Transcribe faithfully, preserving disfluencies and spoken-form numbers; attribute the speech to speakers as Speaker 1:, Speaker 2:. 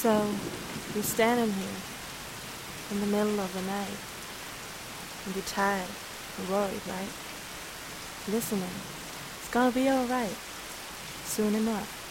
Speaker 1: So, you're standing here in the middle of the night, and you're tired and worried, right? Listening. It's gonna be alright. Soon enough.